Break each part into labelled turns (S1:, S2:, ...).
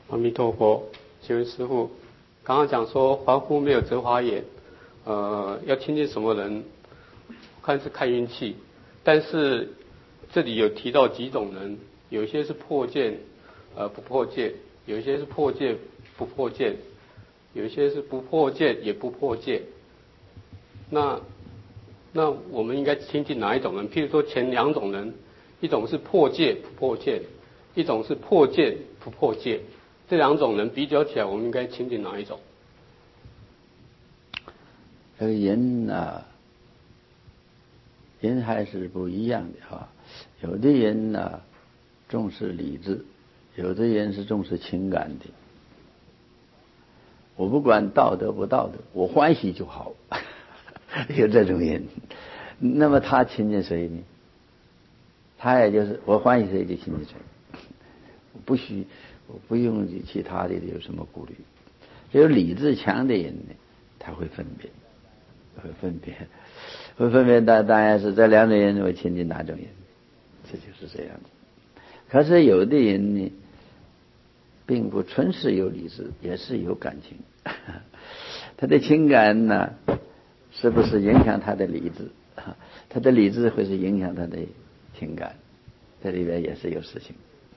S1: 阿弥陀佛，请问师父，刚刚讲说凡夫没有折华眼，要亲近什么人？看是看运气，但是这里有提到几种人，有一些是破戒，不破戒；有一些是破戒不破戒；有一些是不破戒也不破戒。那我们应该亲近哪一种人？譬如说前两种人，一种是破戒不破戒，一种是破戒不破戒。这两种人比较起来，我们应该亲近哪一种？
S2: 这个人呢，人还是不一样的哈。有的人呢重视理智，有的人是重视情感的。我不管道德不道德，我欢喜就好。有这种人，那么他亲近谁呢？他也就是我欢喜谁就亲近谁，我不用其他的有什么顾虑。只有理智强的人呢，他会分辨，当然是这两种人会亲近哪种人，这就是这样子。可是有的人呢，并不纯是有理智，也是有感情。他的情感呢，是不是影响他的理智？他的理智会是影响他的情感，这里边也是有事情。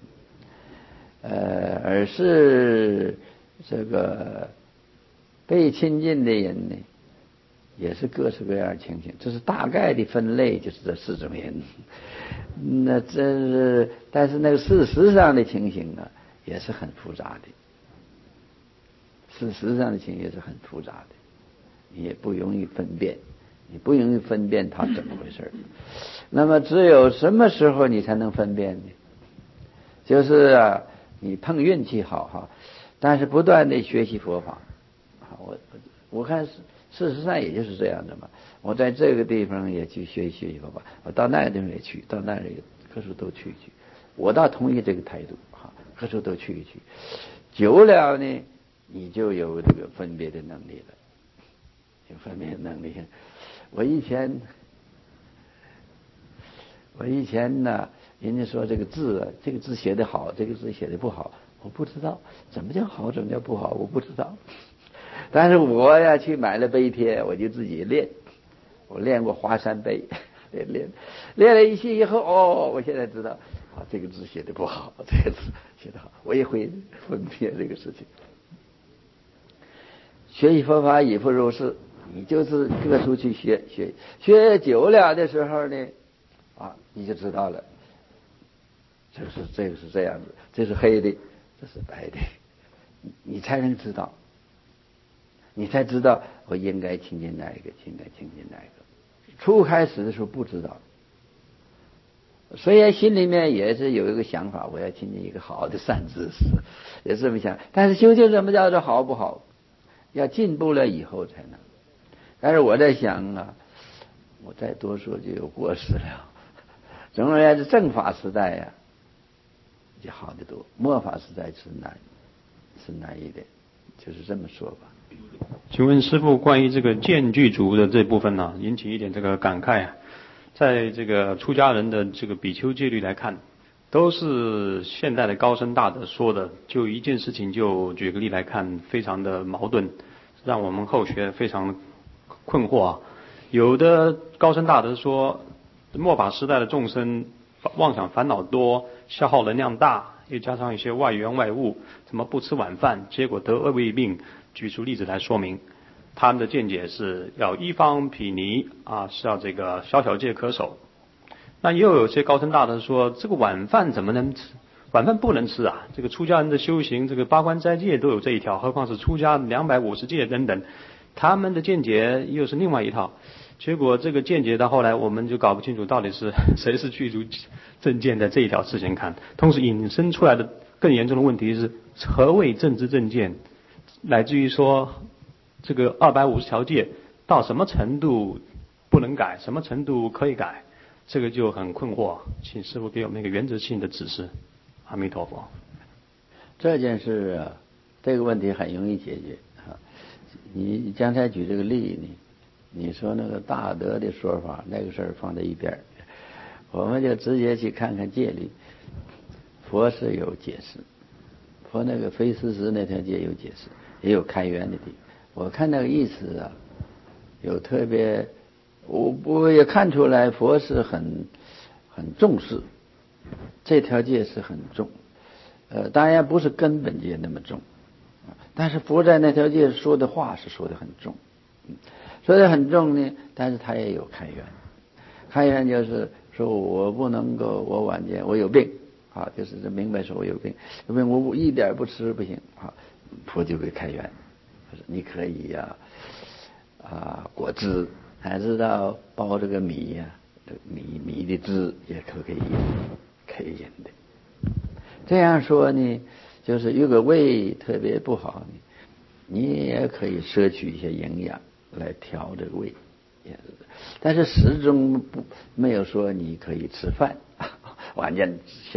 S2: 而是这个被亲近的人呢，也是各式各样的情形。这是大概的分类，就是这四种人。那但是那个事实上的情形呢，也是很复杂的。事实上的情形也是很复杂的，你也不容易分辨，它怎么回事。那么只有什么时候你才能分辨呢？就是你碰运气好哈，但是不断的学习佛法。我看事实上也就是这样的嘛。我在这个地方也去学习佛法，我到那个地方也去，到那里各处都去一去。我倒同意这个态度哈，各处都去一去。久了呢，你就有这个分别的能力了，有分别的能力。我以前呢，人家说这个字写得好，这个字写得不好，我不知道怎么叫好，怎么叫不好，我不知道。但是我呀去买了碑帖，我就自己练，我练过华山碑，练了一些以后，我现在知道这个字写得不好，这个字写得好，我也会分辨这个事情。学习佛法亦复如是，你就是各处去学久了的时候呢，你就知道了，这个是这样子，这是黑的，这是白的，你才能知道，你才知道我应该亲近哪一个，应该亲近哪一个。初开始的时候不知道，虽然心里面也是有一个想法，我要亲近一个好的善知识，也是这么想，但是究竟什么叫做好不好，要进步了以后才能。但是我在想我再多说就有过失了。总而言之，正法时代呀，就好得多；末法时代是难一点，就是这么说吧。
S3: 请问师父，关于这个见具足的这部分呢，引起一点这个感慨啊。在这个出家人的这个比丘戒律来看，都是现代的高僧大德说的。就一件事情，就举个例来看，非常的矛盾，让我们后学非常困惑啊。有的高僧大德说，末法时代的众生妄想烦恼多，消耗能量大，又加上一些外缘外物，怎么不吃晚饭，结果得恶胃病。举出例子来说明，他们的见解是要一方毗尼是要这个小小戒可守。那也有些高僧大德说，这个晚饭怎么能吃？晚饭不能吃啊！这个出家人的修行，这个八关斋戒都有这一条，何况是出家250戒等等，他们的见解又是另外一套。结果这个见解到后来，我们就搞不清楚到底是谁是具足正见的这一条事情看。同时引申出来的更严重的问题是，何谓正知正见？乃至于说这个250条戒到什么程度不能改，什么程度可以改，这个就很困惑，请师父给我们一个原则性的指示。阿弥陀佛。
S2: 这件事这个问题很容易解决你刚才举这个例呢，你说那个大德的说法，那个事儿放在一边，我们就直接去看看戒律。佛是有解释， 佛那个非思思那条戒有解释，也有开源的地方。我看那个意思啊，有特别，我也看出来佛是很重视这条戒，是很重。当然不是根本戒那么重，但是佛在那条戒说的话是说的很重，说的很重呢。但是他也有开源，开源就是说我不能够，我晚间我有病啊，就是明白说我有病，我一点不吃不行啊，佛就会开源，你可以果汁，还知道包这个米呀，米的汁也可以饮的。这样说呢，就是如果胃特别不好呢，你也可以摄取一些营养来调这个胃，但是始终没有说你可以吃饭，晚间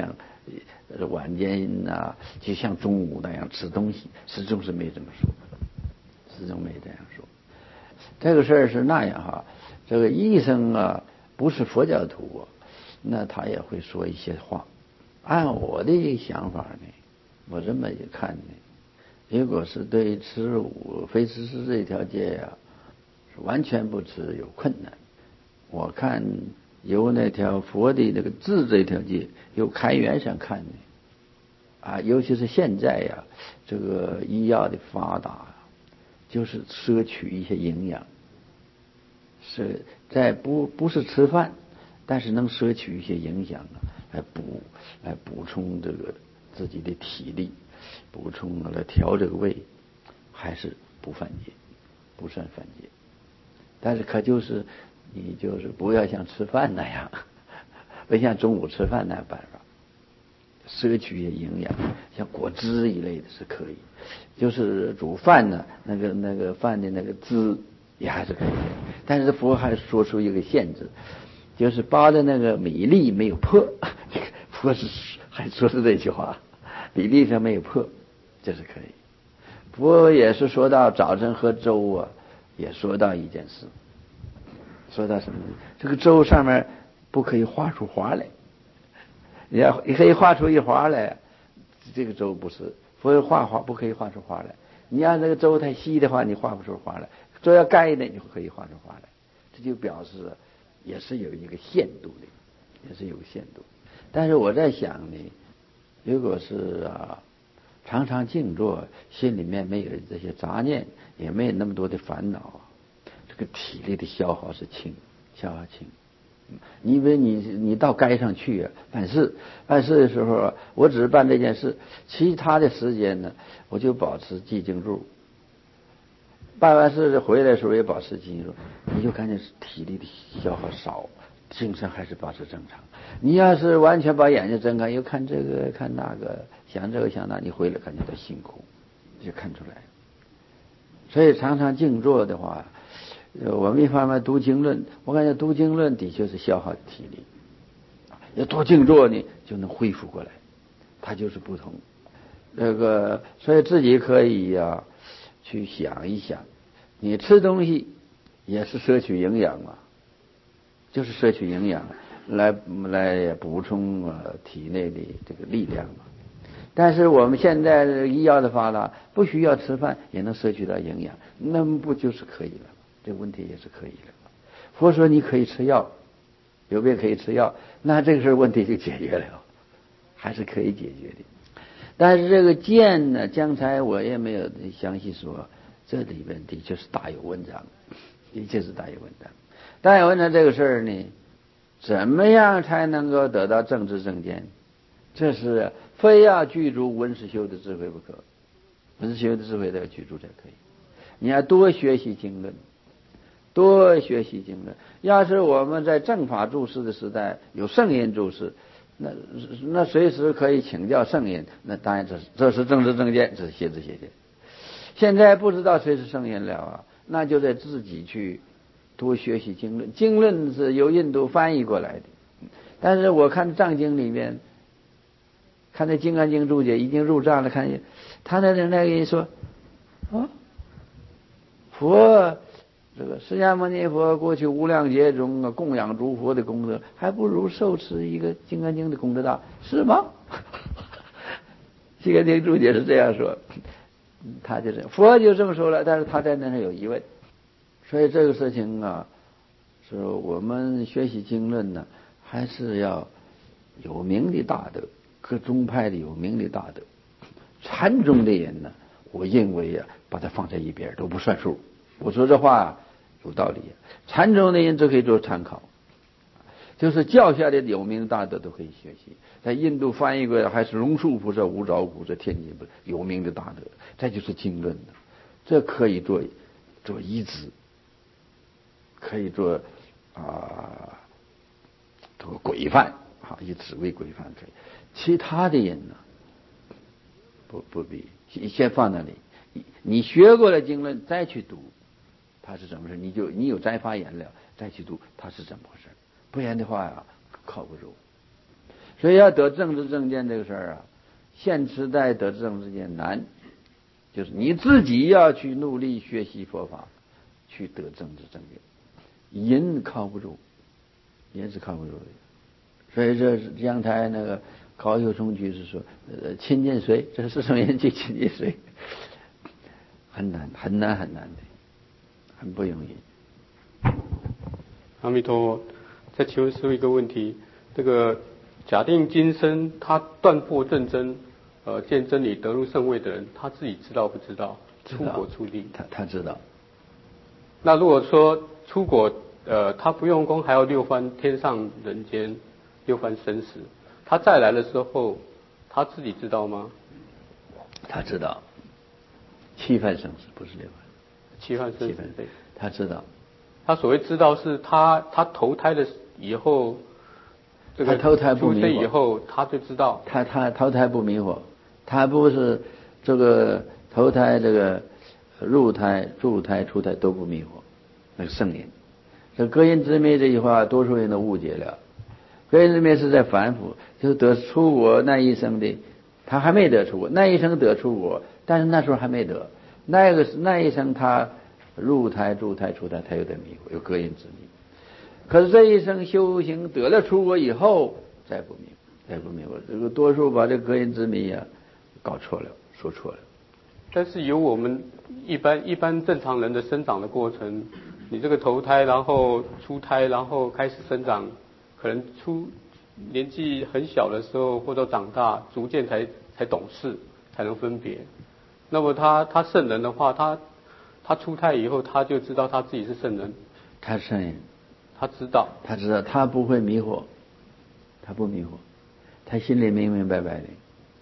S2: 就像中午那样吃东西，始终是没这么说，始终没这样说。这个事儿是那样哈，这个医生啊不是佛教徒啊，那他也会说一些话。按我的想法呢，我这么一看呢，如果是对吃非吃吃这条戒呀，是完全不吃有困难。我看由那条佛的那个治这条戒，由开源上看呢，尤其是现在呀，这个医药的发达，就是摄取一些营养，是在不是吃饭，但是能摄取一些营养来补充这个自己的体力，补充来调这个胃，还是不犯戒，不算犯戒。但是可就是你就是不要像吃饭那样，不像中午吃饭那样办法，摄取一些营养，像果汁一类的是可以，就是煮饭呢，那个饭的那个汁也还是可以的。但是佛还说出一个限制，就是包的那个米粒没有破，佛还说是这句话，米粒上没有破，这是可以。佛也是说到早晨喝粥啊，也说到一件事，说到什么呢？这个粥上面不可以画出花来，你可以画出一花来，这个粥不是佛画不可以画出花来。你要那个粥太稀的话，你画不出花来；粥要干一点，你就可以画出花来。这就表示也是有一个限度的，也是有限度。但是我在想呢，如果是常常静坐，心里面没有这些杂念，也没有那么多的烦恼，这个体力的消耗是消耗轻。因为你到街上去办事的时候我只是办这件事，其他的时间呢，我就保持寂静住。办完事回来的时候也保持寂静住，你就感觉体力的消耗少，精神还是保持正常。你要是完全把眼睛睁开，又看这个看那个，想这个想那，你回来感觉到辛苦，就看出来。所以常常静坐的话，我们一方面读经论，我感觉读经论的确是消耗体力，要多静坐呢就能恢复过来，它就是不同。所以自己可以去想一想，你吃东西也是摄取营养嘛，就是摄取营养来补充体内的这个力量嘛。但是我们现在医药的发达，不需要吃饭也能摄取到营养，那么不就是可以了吗？这问题也是可以了。佛说你可以吃药，有病可以吃药，那这个事问题就解决了，还是可以解决的。但是这个剑呢，刚才我也没有详细说，这里边的确是大有文章，的确是大有文章。大有文章这个事儿呢，怎么样才能够得到正知正见？这是非要具足文思修的智慧不可，文思修的智慧都要具足才可以。你要多学习经论，多学习经论。要是我们在正法注释的时代有圣人注释，那随时可以请教圣人，那当然这是正知正见，这是邪知邪见。现在不知道谁是圣人了那就得自己去多学习经论。经论是由印度翻译过来的，但是我看藏经里面，看那《金刚经》注解已经入藏了，看见他那个人说佛这个释迦牟尼佛过去无量劫中供养诸佛的功德，还不如受持一个《金刚经》的功德大，是吗？ 西格丁注解是这样说，他就是佛就这么说了，但是他在那上有疑问，所以这个事情啊，是我们学习经论呢，还是要有名的大德，各宗派的有名的大德，禅宗的人呢，我认为啊，把它放在一边都不算数。我说这话有道理，禅宗的人都可以做参考。就是教下的有名大德都可以学习，在印度翻译过来还是龙树菩萨、无着菩萨、天津菩萨有名的大德，这就是经论的，这可以做依止，可以做这个规范啊，以此为规范可以。其他的人呢，不必先放那里，你学过了经论再去读，它是怎么回事？你有再发言了再去读，它是怎么回事？不然的话呀，靠不住。所以要得政治正见这个事儿啊，现时代得政治正见难，就是你自己要去努力学习佛法，去得政治正见，人靠不住，人是靠不住的。所以这阳台那个高秀冲居士说，亲近谁？这是什么人去亲近谁？很难的，很不容易。
S1: 阿弥陀佛。再请问师父一个问题，这个假定今生他断破正真，见真理得入圣位的人，他自己知道不知道？出国出地，
S2: 他知道。
S1: 那如果说出国，他不用功还要六番天上人间，六番生死，他再来的时候，他自己知道吗？
S2: 他知道，七番生死不是六番，
S1: 七番生死对，
S2: 他知道。他
S1: 所谓知道是他投胎的以后，这个
S2: 投胎不迷惑，
S1: 出生以后他就知道。
S2: 他投胎不迷惑，他不是这个投胎这个入胎、住胎、出胎都不迷惑，那个圣人。这隔音之昧这句话，多数人都误解了。隔音之昧是在反腐，就是得出国那一生的，他还没得出国，那一生得出国，但是那时候还没得，那一生他入胎、住胎、出胎，他有点迷惑，有隔音之昧。可是这一生修行得了出国以后，再不迷惑。这个多数把这隔音之谜啊搞错了，说错了。
S1: 但是由我们一般正常人的生长的过程，你这个投胎，然后出胎，然后开始生长，可能年纪很小的时候，或者长大，逐渐才懂事，才能分别。那么他圣人的话，他出胎以后，他就知道他自己是圣人。
S2: 他是圣人。
S1: 他知道，
S2: 他不会迷惑，他不迷惑，他心里明明白白的，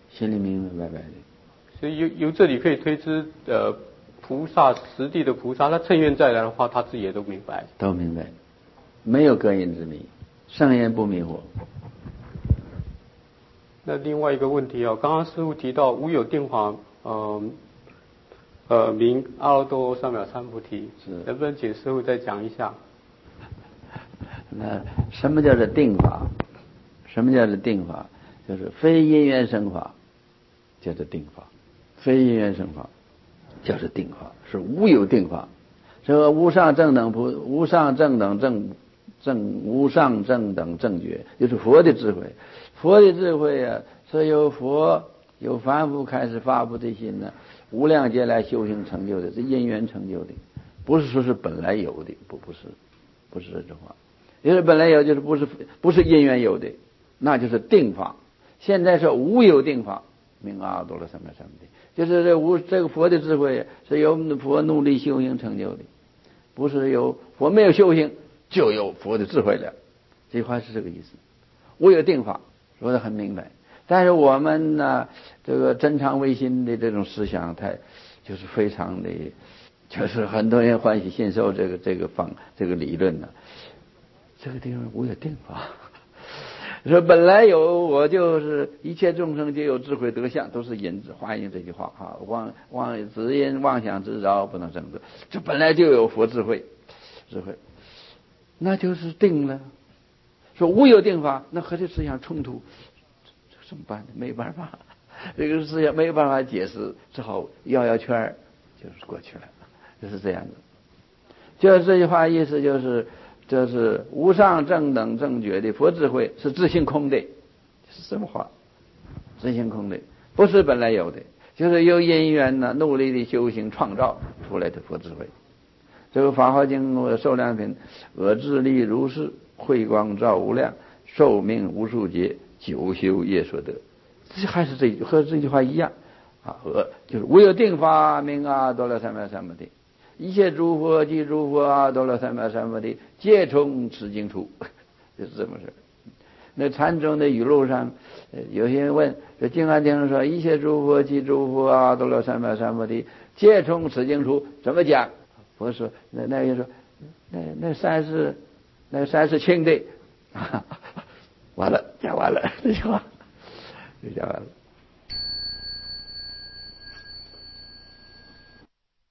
S1: 所以由这里可以推知，菩萨实地的菩萨，他趁愿再来的话，他自己也都明白，
S2: 没有隔音之谜，圣人不迷惑。
S1: 那另外一个问题啊，刚刚师父提到无有定法，名阿耨多罗三藐三菩提，能不能请师父再讲一下？
S2: 那什么叫做定法？就是非因缘生法，叫做定法；非因缘生法，叫做定法。是无有定法。这个无上正等正觉，就是佛的智慧。佛的智慧啊，是由佛有凡夫开始发布的心呢，无量劫来修行成就的，是因缘成就的，不是说是本来有的，不是这话。因为本来有就是不是因缘有的，那就是定法。现在说无有定法，名阿耨多罗三藐三菩提，就是这个佛的智慧是由佛努力修行成就的，不是由佛没有修行就有佛的智慧了。这句话是这个意思。无有定法说得很明白，但是我们呢，这个真常唯心的这种思想，它就是非常的，就是很多人欢喜信受这个理论呢。这个地方无有定法，说本来有，我就是一切众生皆有智慧德相，都是引子华严这句话哈，只因妄想执着不能证得，这本来就有佛智慧，那就是定了。说无有定法，那和这思想冲突，这怎么办呢？没办法，这个思想没有办法解释，只好绕圈就是过去了，就是这样子。就是这句话意思就是。这是无上正等正觉的佛智慧是自性空的，是什么话？自性空的， 不是本来有的，就是有因缘呢，努力的修行创造出来的佛智慧。这个《法华经》受量品，自力如是，慧光照无量，寿命无数劫，久修业所得。这还是和这句话一样啊，就是无有定法名阿多罗三藐三菩提，一切诸佛及诸佛阿多罗三藐三菩提，皆从此经出，就是这么说。那禅宗的语录上，有些人问，这经安经说一切诸佛及诸佛阿多罗三藐三菩提，皆从此经出，怎么讲？佛说，那人说，那三是轻的，完了，讲完了，这句话就讲完了。